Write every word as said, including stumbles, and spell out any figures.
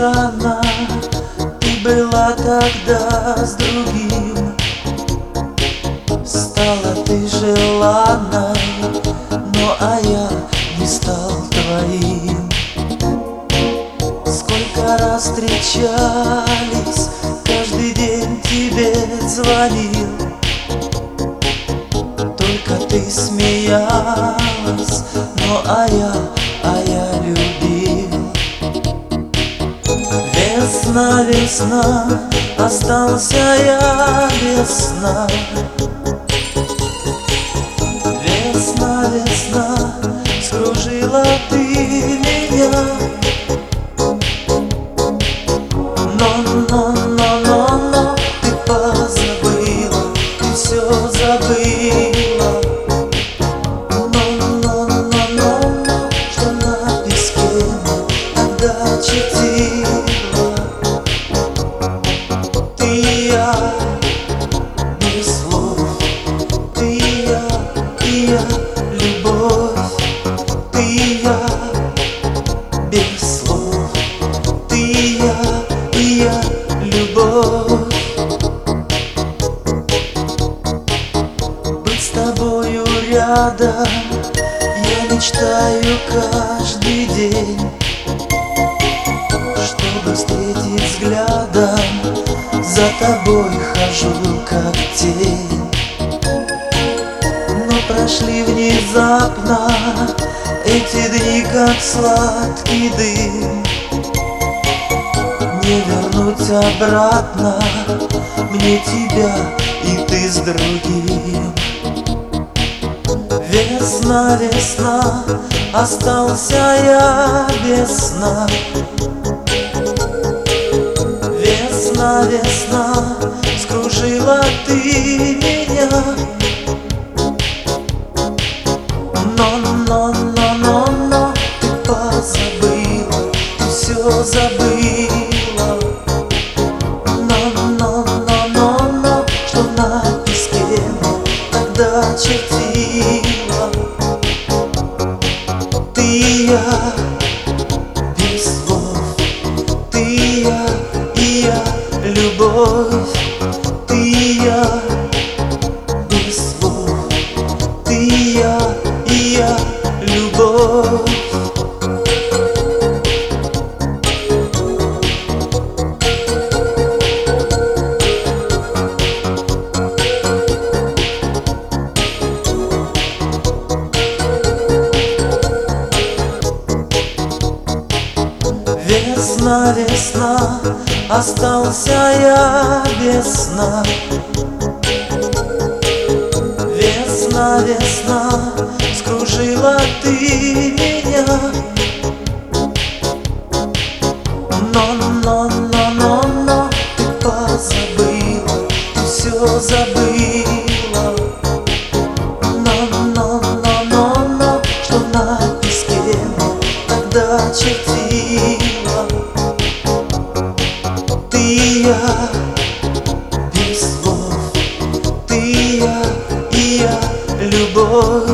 странно, ты была тогда с другим. Стала ты желанной, но а я не стал твоим. Сколько раз встречались, каждый день тебе звонил, только ты смеялась, но а я, а я любил. Весна, весна, остался я без сна. Весна, весна, скружила ты меня. Но, но, но, но, но, ты позабыла, ты все забыла. Но, но, но, но, но, что на песке мы тогда чертила. Ты и я, без слов, ты и я, и я, любовь. Ты и я, без слов, ты и я, и я, любовь. Быть с тобою рядом я мечтаю каждый день, чтобы встретить взглядом, за тобой хожу как тень. Но прошли внезапно эти дни, как сладкий дым. Не вернуть обратно мне тебя и ты с другим. Весна, весна, остался я без сна. Весна, весна, скружила ты меня. Но, но, но, но, но, ты позабыла, ты все забыла. Но, но, но, но, но, что на песке мы тогда чертила. Ты и я, без слов, ты и я, и я, любовь. Ты и я, без слов, ты и я, и я, любовь. Весна, весна, остался я без сна. Весна, весна, скружила ты меня. Но, но, но, но, но, ты позабыла, ты все забыла. Но, но, но, но, но, что на песке мы тогда чертила. Ты и я, без слов, ты и я, и я, любовь.